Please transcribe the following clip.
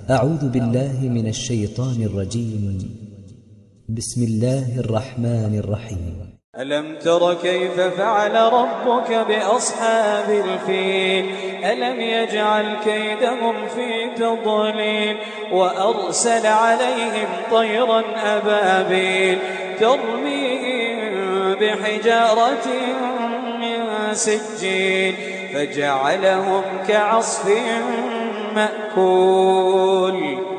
أعوذ بالله من الشيطان الرجيم. بسم الله الرحمن الرحيم. ألم تر كيف فعل ربك بأصحاب الفيل ألم يجعل كيدهم في تضليل وأرسل عليهم طيرا أبابيل ترميهم بحجارة من سجيل فجعلهم كعصف مأكول.